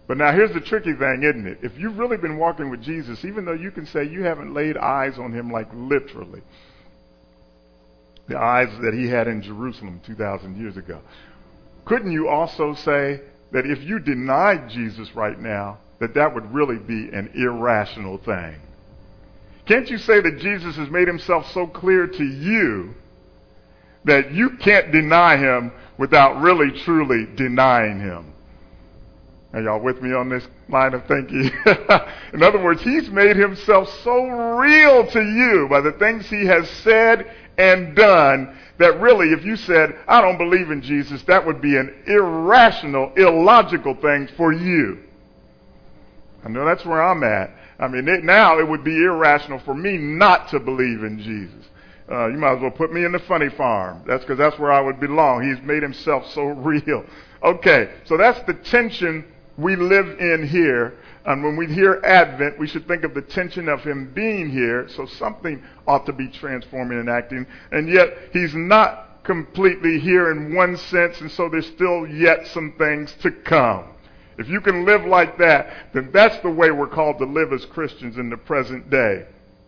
But now here's the tricky thing, isn't it? If you've really been walking with Jesus, even though you can say you haven't laid eyes on him like literally, the eyes that he had in Jerusalem 2,000 years ago, couldn't you also say that if you denied Jesus right now, that would really be an irrational thing? Can't you say that Jesus has made himself so clear to you that you can't deny him without really truly denying him? Are y'all with me on this line of thinking? In other words, he's made himself so real to you by the things he has said and done that really, if you said, I don't believe in Jesus, that would be an irrational, illogical thing for you. I know that's where I'm at. I mean, now it would be irrational for me not to believe in Jesus. You might as well put me in the funny farm. Because that's where I would belong. He's made himself so real. Okay, so that's the tension we live in here. And when we hear Advent, we should think of the tension of him being here. So something ought to be transforming and acting. And yet he's not completely here in one sense. And so there's still yet some things to come. If you can live like that, then that's the way we're called to live as Christians in the present day.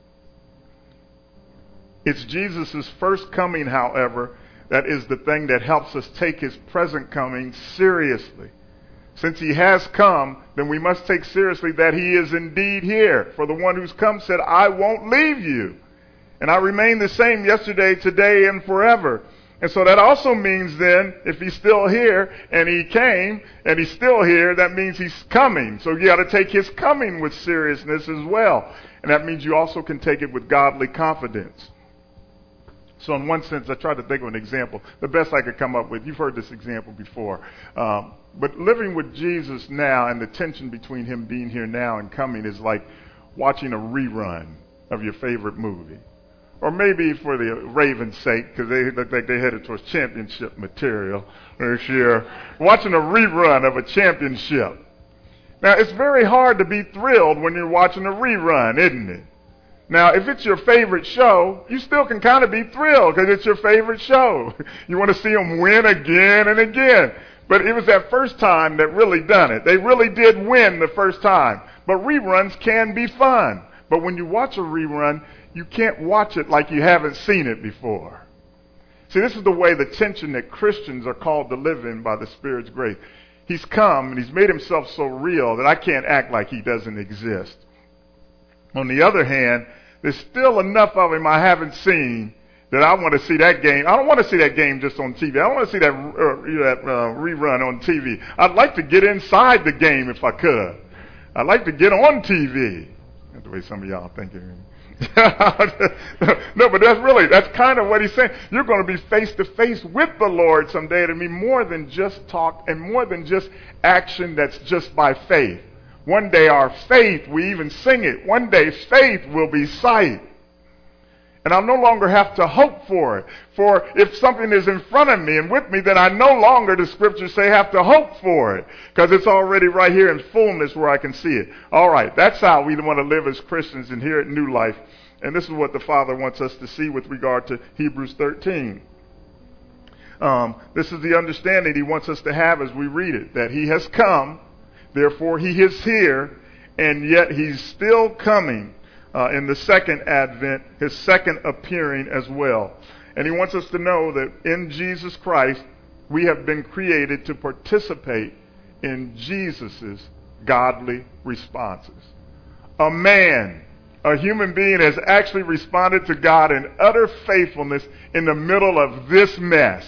It's Jesus' first coming, however, that is the thing that helps us take his present coming seriously. Since he has come, then we must take seriously that he is indeed here. For the one who's come said, I won't leave you. And I remain the same yesterday, today, and forever. And so that also means then, if he's still here, and he came, and he's still here, that means he's coming. So you got to take his coming with seriousness as well. And that means you also can take it with godly confidence. So in one sense, I tried to think of an example, the best I could come up with. You've heard this example before. But living with Jesus now and the tension between him being here now and coming is like watching a rerun of your favorite movie. Or maybe for the Ravens' sake, because they look like they're headed towards championship material this year, watching a rerun of a championship. Now, it's very hard to be thrilled when you're watching a rerun, isn't it? Now, if it's your favorite show, you still can kind of be thrilled because it's your favorite show. You want to see them win again and again. But it was that first time that really done it. They really did win the first time. But reruns can be fun. But when you watch a rerun, you can't watch it like you haven't seen it before. See, this is the way the tension that Christians are called to live in by the Spirit's grace. He's come and he's made himself so real that I can't act like he doesn't exist. On the other hand, there's still enough of him I haven't seen that I want to see that game. I don't want to see that game just on TV. I don't want to see that rerun on TV. I'd like to get inside the game if I could. I'd like to get on TV. That's the way some of y'all are thinking. No, but that's kind of what he's saying. You're going to be face to face with the Lord someday. It'll be more than just talk and more than just action that's just by faith. One day our faith, we even sing it, one day faith will be sight. And I'll no longer have to hope for it. For if something is in front of me and with me, then I no longer, the scriptures say, have to hope for it. Because it's already right here in fullness where I can see it. All right, that's how we want to live as Christians and here at New Life. And this is what the Father wants us to see with regard to Hebrews 13. This is the understanding he wants us to have as we read it. That he has come, therefore he is here, and yet he's still coming. In the second advent, his second appearing as well. And he wants us to know that in Jesus Christ, we have been created to participate in Jesus' godly responses. A man, a human being, has actually responded to God in utter faithfulness in the middle of this mess.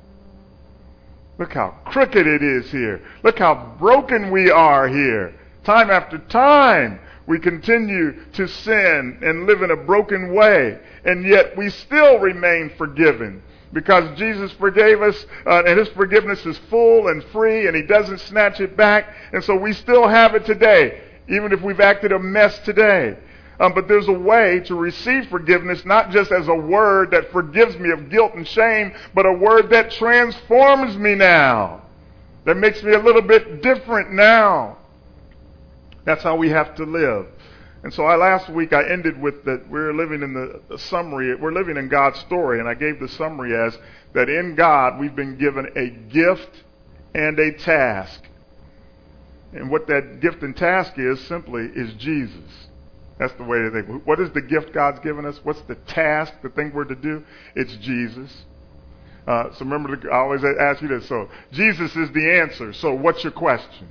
Look how crooked it is here. Look how broken we are here. Time after time, we continue to sin and live in a broken way, and yet we still remain forgiven because Jesus forgave us, and his forgiveness is full and free, and he doesn't snatch it back, and so we still have it today, even if we've acted a mess today. But there's a way to receive forgiveness, not just as a word that forgives me of guilt and shame, but a word that transforms me now, that makes me a little bit different now. That's how we have to live. And so last week I ended with that we're living in the summary. We're living in God's story. And I gave the summary as that in God we've been given a gift and a task. And what that gift and task is simply is Jesus. That's the way to think. What is the gift God's given us? What's the task, the thing we're to do? It's Jesus. So remember, I always ask you this. So Jesus is the answer. So what's your question?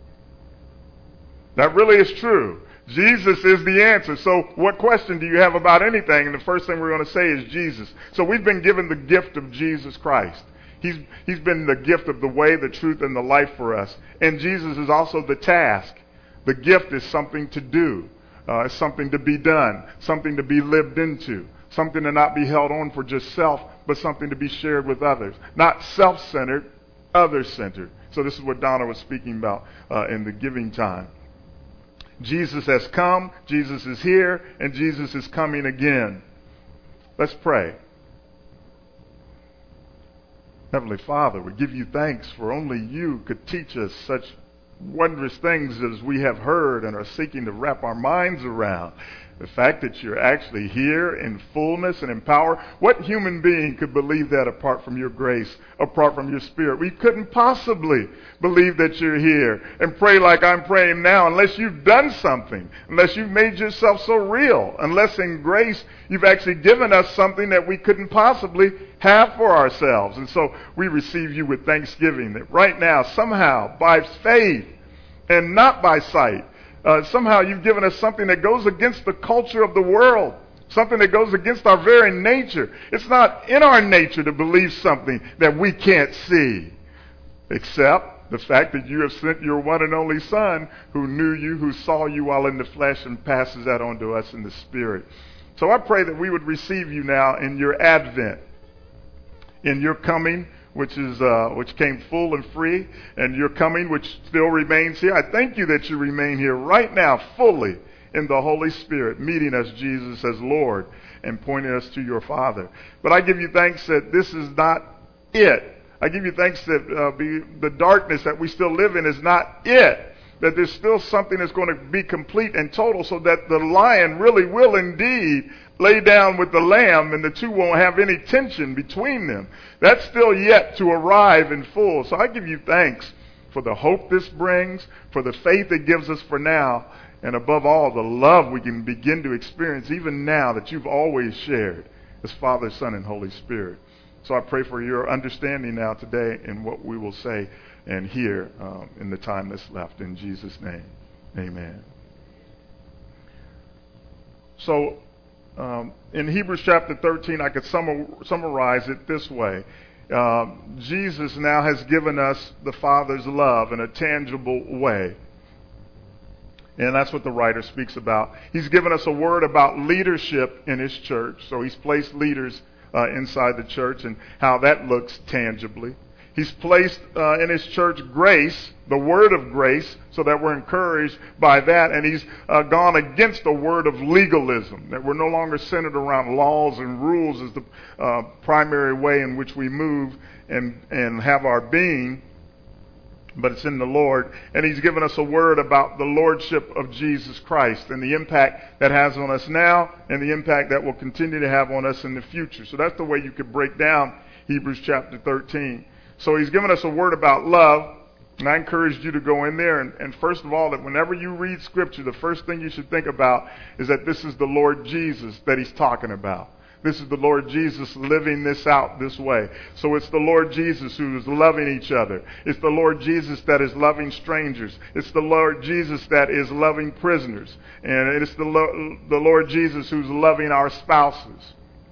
That really is true. Jesus is the answer. So what question do you have about anything? And the first thing we're going to say is Jesus. So we've been given the gift of Jesus Christ. He's been the gift of the way, the truth, and the life for us. And Jesus is also the task. The gift is something to do. It's something to be done, something to be lived into, something to not be held on for just self, but something to be shared with others. Not self-centered, other-centered. So this is what Donna was speaking about in the giving time. Jesus has come, Jesus is here, and Jesus is coming again. Let's pray. Heavenly Father, we give you thanks for only you could teach us such wondrous things as we have heard and are seeking to wrap our minds around. The fact that you're actually here in fullness and in power. What human being could believe that apart from your grace, apart from your spirit? We couldn't possibly believe that you're here and pray like I'm praying now unless you've done something, unless you've made yourself so real, unless in grace you've actually given us something that we couldn't possibly have for ourselves. And so we receive you with thanksgiving that right now, somehow, by faith and not by sight, somehow you've given us something that goes against the culture of the world, something that goes against our very nature. It's not in our nature to believe something that we can't see, except the fact that you have sent your one and only Son who knew you, who saw you while in the flesh, and passes that on to us in the Spirit. So I pray that we would receive you now in your advent, in your coming, which came full and free, and your coming, which still remains here. I thank you that you remain here right now fully in the Holy Spirit, meeting us, Jesus, as Lord and pointing us to your Father. But I give you thanks that this is not it. I give you thanks that the darkness that we still live in is not it. That there's still something that's going to be complete and total, so that the lion really will indeed lay down with the lamb and the two won't have any tension between them. That's still yet to arrive in full. So I give you thanks for the hope this brings, for the faith it gives us for now, and above all, the love we can begin to experience even now that you've always shared as Father, Son, and Holy Spirit. So I pray for your understanding now today in what we will say and hear in the time that's left. In Jesus' name, amen. So in Hebrews chapter 13, I could summarize it this way. Jesus now has given us the Father's love in a tangible way. And that's what the writer speaks about. He's given us a word about leadership in his church. So he's placed leaders inside the church and how that looks tangibly. He's placed in his church grace, the word of grace, so that we're encouraged by that. And he's gone against the word of legalism, that we're no longer centered around laws and rules as the primary way in which we move and have our being, but it's in the Lord. And he's given us a word about the lordship of Jesus Christ and the impact that has on us now and the impact that will continue to have on us in the future. So that's the way you could break down Hebrews chapter 13. So he's given us a word about love, and I encourage you to go in there and first of all, that whenever you read Scripture, the first thing you should think about is that this is the Lord Jesus that he's talking about. This is the Lord Jesus living this out this way. So it's the Lord Jesus who is loving each other. It's the Lord Jesus that is loving strangers. It's the Lord Jesus that is loving prisoners. And it's the Lord Jesus who's loving our spouses.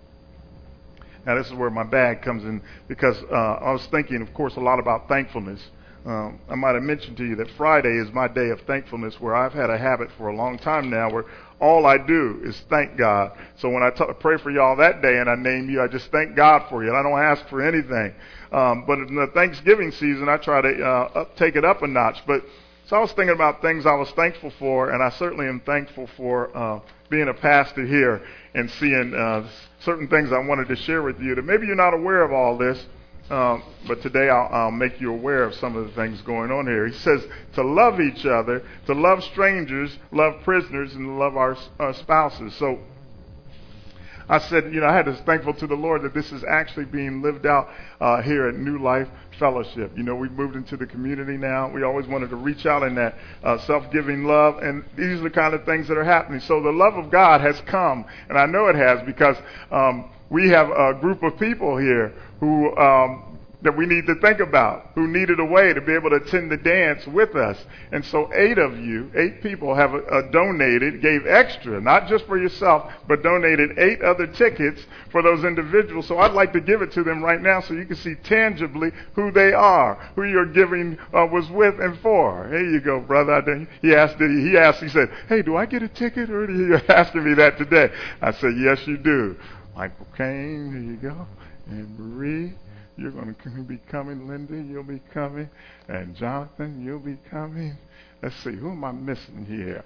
Now this is where my bag comes in, because I was thinking, of course, a lot about thankfulness. I might have mentioned to you that Friday is my day of thankfulness, where I've had a habit for a long time now where all I do is thank God. So when I pray for y'all that day and I name you, I just thank God for you, and I don't ask for anything. But in the Thanksgiving season, I try to take it up a notch. So I was thinking about things I was thankful for, and I certainly am thankful for being a pastor here and seeing certain things I wanted to share with you that maybe you're not aware of all this, but today I'll make you aware of some of the things going on here. He says to love each other, to love strangers, love prisoners, and to love our spouses. So I said, I had to thankful to the Lord that this is actually being lived out here at New Life Fellowship. We've moved into the community now. We always wanted to reach out in that self-giving love, and these are the kind of things that are happening. So the love of God has come, and I know it has because we have a group of people here who that we need to think about, who needed a way to be able to attend the dance with us. And so 8 people have donated, gave extra, not just for yourself, but donated 8 other tickets for those individuals. So I'd like to give it to them right now so you can see tangibly who they are, who your giving was with and for. Here you go, brother. He said, hey, do I get a ticket? Or are you asking me that today? I said, yes, you do. Michael Kane, here you go. And Marie. You're going to be coming. Linda, you'll be coming. And Jonathan, you'll be coming. Let's see, who am I missing here?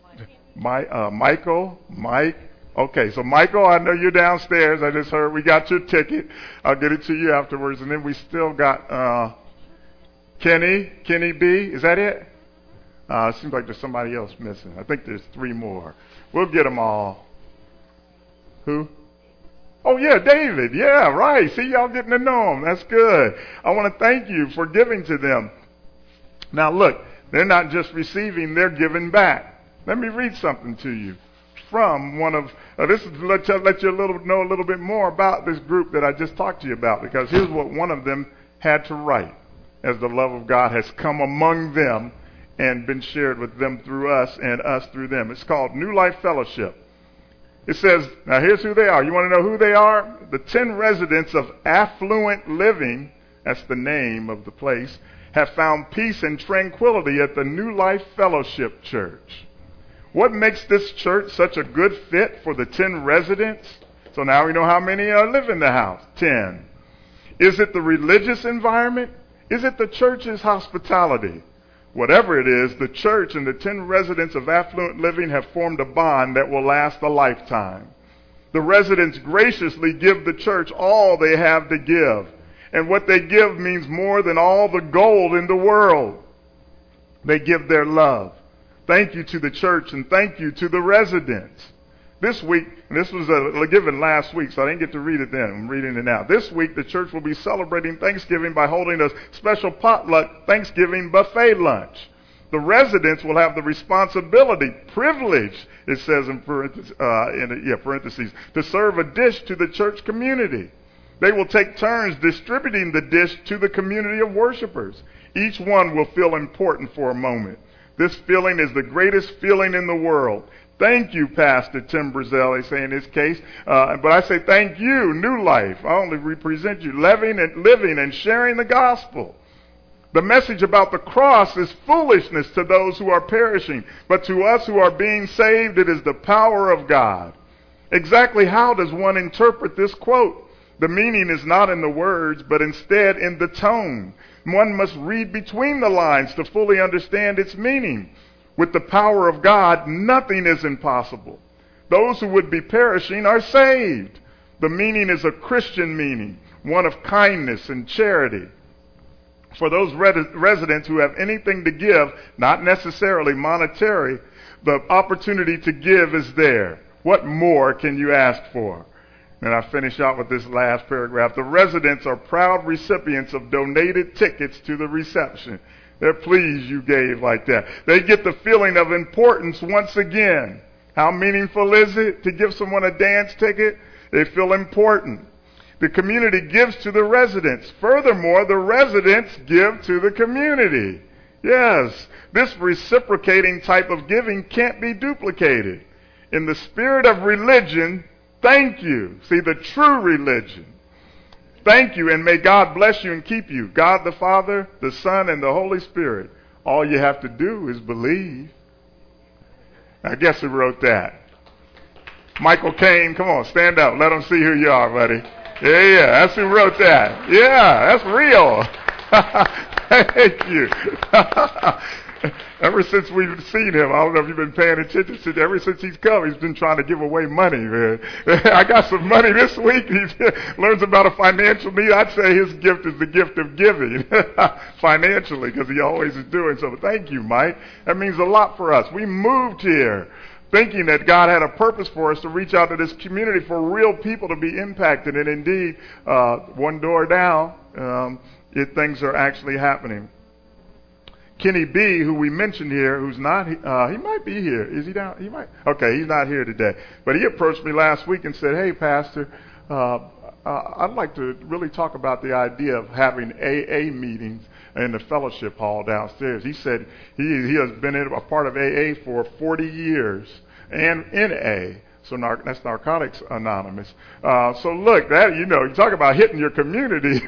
Michael, Mike. Okay, so Michael, I know you're downstairs. I just heard we got your ticket. I'll get it to you afterwards. And then we still got Kenny B. Is that it? It seems like there's somebody else missing. I think there's 3 more. We'll get them all. Who? Oh, yeah, David. Yeah, right. See, y'all getting to know him. That's good. I want to thank you for giving to them. Now, look, they're not just receiving, they're giving back. Let me read something to you from one of, this is to let you know a little bit more about this group that I just talked to you about, because here's what one of them had to write as the love of God has come among them and been shared with them through us and us through them. It's called New Life Fellowship. It says, now here's who they are. You want to know who they are? The 10 residents of Affluent Living, that's the name of the place, have found peace and tranquility at the New Life Fellowship Church. What makes this church such a good fit for the 10 residents? So now we know how many live in the house. 10. Is it the religious environment? Is it the church's hospitality? Whatever it is, the church and the 10 residents of Affluent Living have formed a bond that will last a lifetime. The residents graciously give the church all they have to give. And what they give means more than all the gold in the world. They give their love. Thank you to the church and thank you to the residents. This week, and this was given last week, so I didn't get to read it then. I'm reading it now. This week, the church will be celebrating Thanksgiving by holding a special potluck Thanksgiving buffet lunch. The residents will have the responsibility, privilege, it says in parentheses, to serve a dish to the church community. They will take turns distributing the dish to the community of worshipers. Each one will feel important for a moment. This feeling is the greatest feeling in the world. Thank you, Pastor Tim Brazell, they say in this case. But I say thank you, New Life. I only represent you, living and sharing the gospel. The message about the cross is foolishness to those who are perishing. But to us who are being saved, it is the power of God. Exactly how does one interpret this quote? The meaning is not in the words, but instead in the tone. One must read between the lines to fully understand its meaning. With the power of God, nothing is impossible. Those who would be perishing are saved. The meaning is a Christian meaning, one of kindness and charity. For those residents who have anything to give, not necessarily monetary, the opportunity to give is there. What more can you ask for? And I finish out with this last paragraph. The residents are proud recipients of donated tickets to the reception. They're pleased you gave like that. They get the feeling of importance once again. How meaningful is it to give someone a dance ticket? They feel important. The community gives to the residents. Furthermore, the residents give to the community. Yes, this reciprocating type of giving can't be duplicated. In the spirit of religion, thank you. See, the true religion. Thank you, and may God bless you and keep you. God the Father, the Son, and the Holy Spirit. All you have to do is believe. I guess who wrote that? Michael Kane. Come on, stand up. Let them see who you are, buddy. Yeah, that's who wrote that. Yeah, that's real. Thank you. Ever since we've seen him, I don't know if you've been paying attention to, ever since he's come, he's been trying to give away money, man. I got some money this week. He learns about a financial need. I'd say his gift is the gift of giving financially, because he always is doing so. Thank you, Mike. That means a lot for us. We moved here thinking that God had a purpose for us to reach out to this community for real people to be impacted. And indeed, one door down, things are actually happening. Kenny B, who we mentioned here, who's not, he might be here. Is he down? He might. Okay, he's not here today. But he approached me last week and said, "Hey, Pastor, I'd like to really talk about the idea of having AA meetings in the fellowship hall downstairs." He said he has been a part of AA for 40 years and NA. So that's Narcotics Anonymous. So look, that you talk about hitting your community.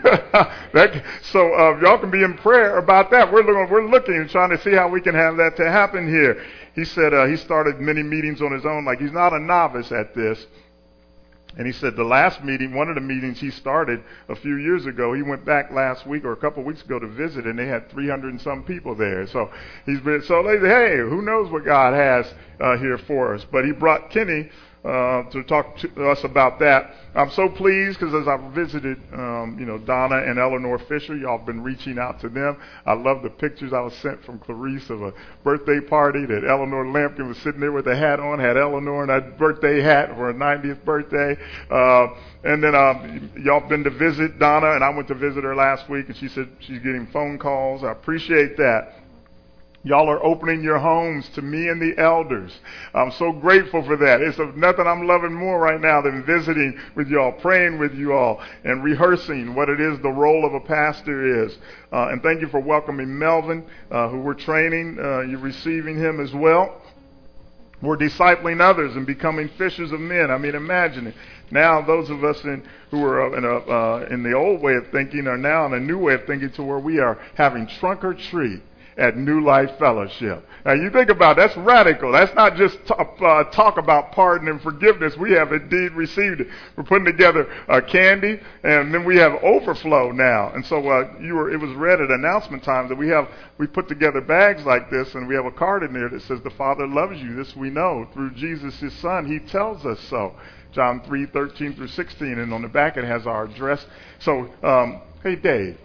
So y'all can be in prayer about that. We're looking and trying to see how we can have that to happen here. He said he started many meetings on his own. Like, he's not a novice at this. And he said the last meeting, one of the meetings he started a few years ago, he went back last week or a couple of weeks ago to visit, and they had 300 and some people there. So they said, hey, who knows what God has here for us? But he brought Kenny to talk to us about that. I'm so pleased because as I've visited, Donna and Eleanor Fisher, y'all have been reaching out to them. I love the pictures I was sent from Clarice of a birthday party that Eleanor Lampkin was sitting there with a hat on, had Eleanor in that birthday hat for her 90th birthday. And then y'all been to visit Donna, and I went to visit her last week, and she said she's getting phone calls. I appreciate that. Y'all are opening your homes to me and the elders. I'm so grateful for that. It's nothing I'm loving more right now than visiting with y'all, praying with you all, and rehearsing what it is the role of a pastor is. And thank you for welcoming Melvin, who we're training. You're receiving him as well. We're discipling others and becoming fishers of men. I mean, imagine it. Now, those of us who are in the old way of thinking are now in a new way of thinking, to where we are having trunk or treat at New Life Fellowship. Now you think about it, that's radical. That's not just talk about pardon and forgiveness. We have indeed received it. We're putting together candy, and then we have overflow now. And so it was read at announcement time that we put together bags like this, and we have a card in there that says, "The Father loves you. This we know through Jesus His Son. He tells us so." John 3:13 through 16, and on the back it has our address. So, hey Dave.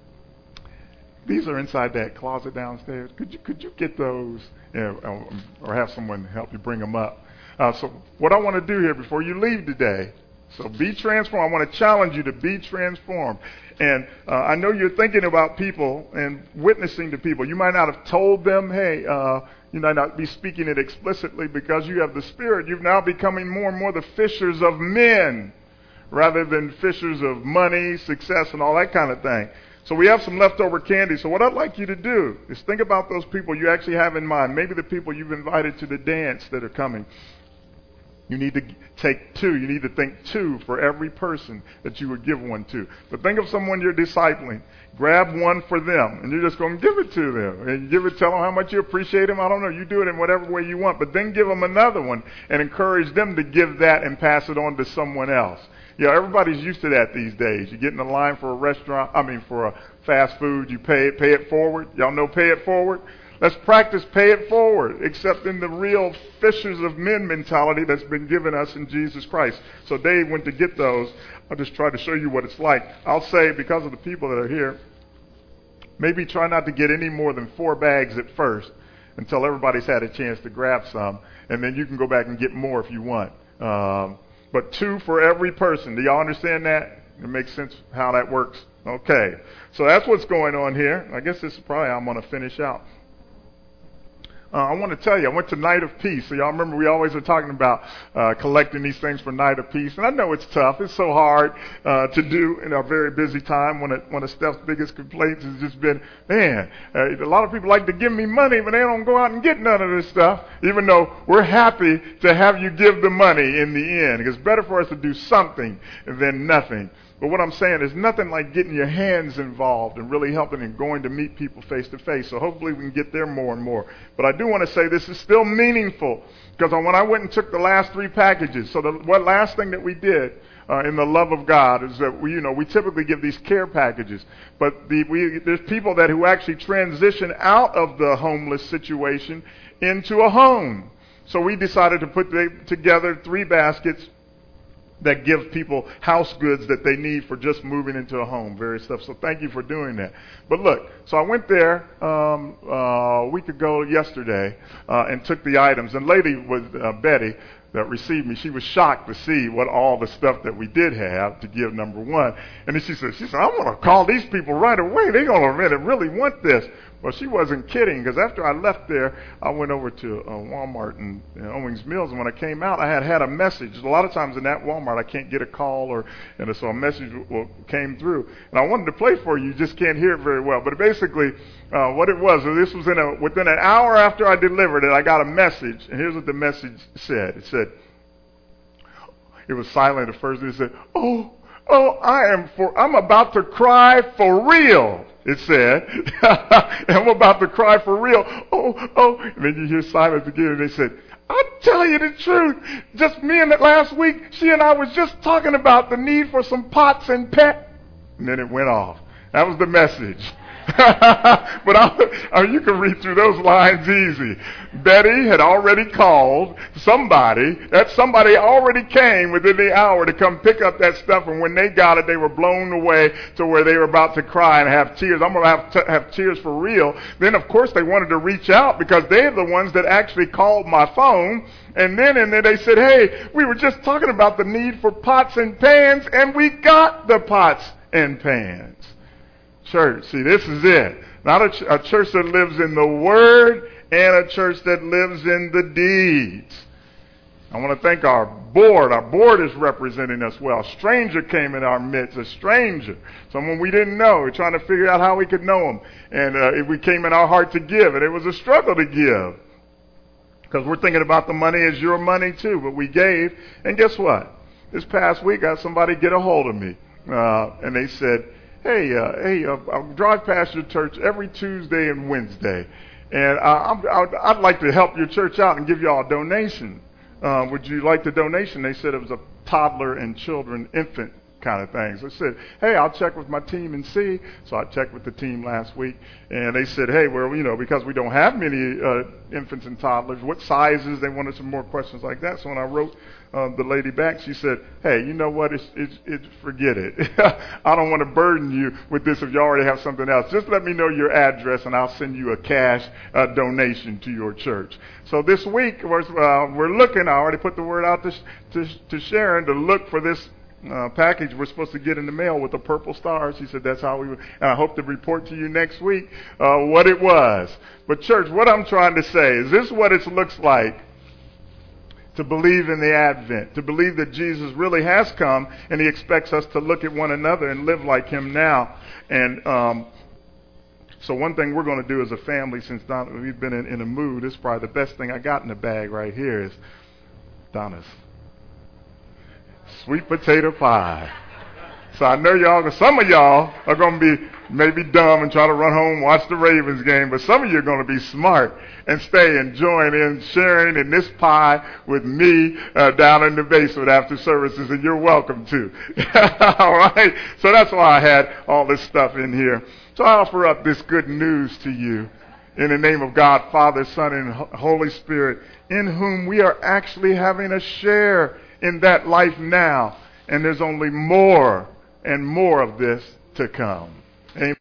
These are inside that closet downstairs. Could you get those, or have someone help you bring them up? So what I want to do here before you leave today, so be transformed. I want to challenge you to be transformed. And I know you're thinking about people and witnessing to people. You might not have told them, hey, you might not be speaking it explicitly because you have the Spirit. You're now becoming more and more the fishers of men rather than fishers of money, success, and all that kind of thing. So we have some leftover candy. So what I'd like you to do is think about those people you actually have in mind. Maybe the people you've invited to the dance that are coming. You need to take two. You need to think two for every person that you would give one to. But think of someone you're discipling. Grab one for them, and you're just going to give it to them. And tell them how much you appreciate them. I don't know. You do it in whatever way you want. But then give them another one and encourage them to give that and pass it on to someone else. Everybody's used to that these days. You get in the line for for a fast food, you pay it forward. Y'all know pay it forward? Let's practice pay it forward, except in the real fishers of men mentality that's been given us in Jesus Christ. So Dave went to get those. I'll just try to show you what it's like. I'll say, because of the people that are here, maybe try not to get any more than 4 bags at first until everybody's had a chance to grab some, and then you can go back and get more if you want. But 2 for every person. Do y'all understand that? It makes sense how that works? Okay. So that's what's going on here. I guess this is probably how I'm going to finish out. I want to tell you, I went to Night of Peace. So y'all remember we always are talking about collecting these things for Night of Peace. And I know it's tough. It's so hard to do in our very busy time. One of Steph's biggest complaints has just been, man, a lot of people like to give me money, but they don't go out and get none of this stuff, even though we're happy to have you give the money in the end. It's better for us to do something than nothing. But what I'm saying is nothing like getting your hands involved and really helping and going to meet people face to face. So hopefully we can get there more and more. But I do want to say this is still meaningful, because when I went and took the last 3 packages, so the last thing that we did in the love of God is that we typically give these care packages, but there's people who actually transition out of the homeless situation into a home. So we decided to put together 3 baskets that gives people house goods that they need for just moving into a home, various stuff. So thank you for doing that. But look, so I went there a week ago yesterday and took the items. And lady was Betty that received me. She was shocked to see what all the stuff that we did have to give, number one. And then she said, I want to call these people right away. They're going to really want this. Well, she wasn't kidding, because after I left there, I went over to Walmart in Owings Mills, and when I came out, I had a message. A lot of times in that Walmart, I can't get a call, so a message came through. And I wanted to play for you, just can't hear it very well. But basically, what it was, this was within an hour after I delivered it, I got a message, and here's what the message said. It said, it was silent at first, and it said, I'm about to cry for real. It said, I'm about to cry for real. And then you hear silence again, and they said, I'll tell you the truth. Just me and last week, she and I was just talking about the need for some pots and pans. And then it went off. That was the message. But you can read through those lines easy. Betty had already called somebody. That somebody already came within the hour to come pick up that stuff, and when they got it, they were blown away to where they were about to cry and have tears. I'm going to have tears for real. Then, of course, they wanted to reach out, because they're the ones that actually called my phone. And then they said, hey, we were just talking about the need for pots and pans, and we got the pots and pans. Church, see, this is it. Not a church that lives in the Word, and a church that lives in the deeds. I want to thank our board. Our board is representing us well. A stranger came in our midst, a stranger, someone we didn't know. We're trying to figure out how we could know him. And it came in our heart to give, and it was a struggle to give, because we're thinking about the money as your money too. But we gave, and guess what? This past week, I had somebody get a hold of me, and they said, Hey, I drive past your church every Tuesday and Wednesday, and I'd like to help your church out and give y'all a donation. Would you like the donation? They said it was a toddler and infant kind of thing. So I said, hey, I'll check with my team and see. So I checked with the team last week, and they said, hey, well, because we don't have many infants and toddlers, what sizes? They wanted some more questions like that. So when I wrote the lady back, she said, hey, you know what, forget it. I don't want to burden you with this if you already have something else. Just let me know your address, and I'll send you a cash donation to your church. So this week, we're looking, I already put the word out to Sharon to look for this package we're supposed to get in the mail with the purple stars. She said that's how we would, and I hope to report to you next week what it was. But church, what I'm trying to say is this: what it looks like to believe in the Advent, to believe that Jesus really has come, and he expects us to look at one another and live like him now. And so one thing we're going to do as a family, since we've been in a mood, this is probably the best thing I got in the bag right here, is Donna's sweet potato pie. So I know some of y'all are going to be maybe dumb and try to run home and watch the Ravens game, but some of you are going to be smart and stay and join in sharing in this pie with me down in the basement after services, and you're welcome to. All right? So that's why I had all this stuff in here. So I offer up this good news to you in the name of God, Father, Son, and Holy Spirit, in whom we are actually having a share in that life now. And there's only more and more of this to come. Amen.